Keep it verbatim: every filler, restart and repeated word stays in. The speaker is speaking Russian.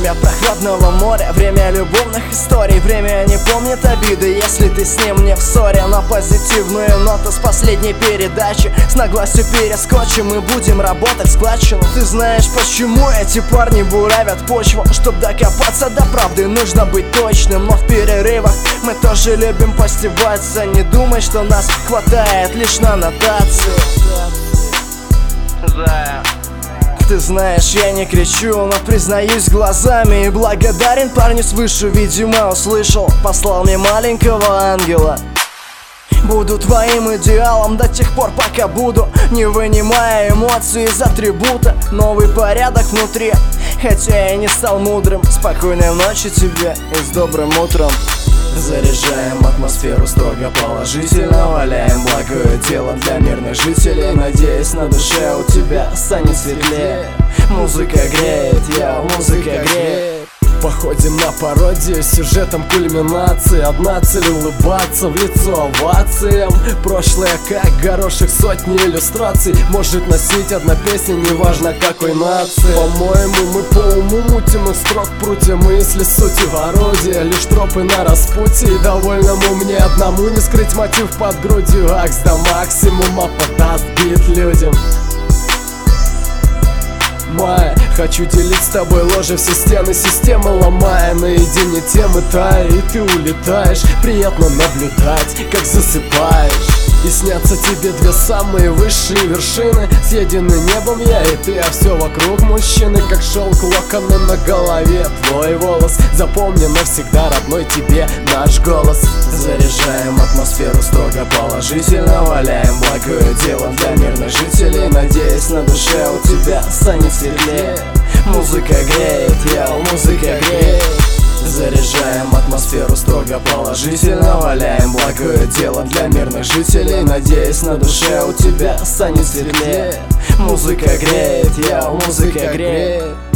Время прохладного моря, время любовных историй. Время не помнит обиды, если ты с ним не в ссоре. На позитивную ноту с последней передачи с наглостью перескочим и будем работать складчину. Ты знаешь, почему эти парни буравят почву? Чтоб докопаться до правды, нужно быть точным. Но в перерывах мы тоже любим постебаться. Не думай, что нас хватает лишь на нотации. Да. Ты знаешь, я не кричу, но признаюсь глазами. И благодарен парню свыше, видимо, услышал. Послал мне маленького ангела. Буду твоим идеалом до тех пор, пока буду, не вынимая эмоции из атрибута. Новый порядок внутри, хотя я не стал мудрым. Спокойной ночи тебе и с добрым утром. Заряжаем атмосферу строго положительно, валяем благое дело для мирных жителей. Надеюсь, на душе у тебя станет светлее. Музыка греет, я, музыка греет. Походим на пародию с сюжетом кульминации. Одна цель — улыбаться в лицо овациям. Прошлое как горошек, сотни иллюстраций может носить одна песня, неважно какой нации. По-моему, мы по уму мутим из строк прутья мысли сути в орудие. Лишь тропы на распутье, и довольному мне одному не скрыть мотив под грудью. Акс до максимума подаст бит людям. Май, хочу делить с тобой ложе, все стены системы ломая. Наедине темы тая, и ты улетаешь. Приятно наблюдать, как засыпаешь. И снятся тебе две самые высшие вершины. Съедены небом я и ты, а все вокруг мужчины. Как шелк локоны на голове, твой волос. Запомни навсегда, родной, тебе наш голос. Заряжаем атмосферу строго положительно, валяем благое дело для мирных жителей. Надеюсь, на душе у тебя станет светлее. Музыка греет, я, музыка греет. Заряжаем атмосферу строго положительно, валяем благое дело для мирных жителей. Надеюсь, на душе у тебя станет светлее. Музыка греет, я, музыка греет.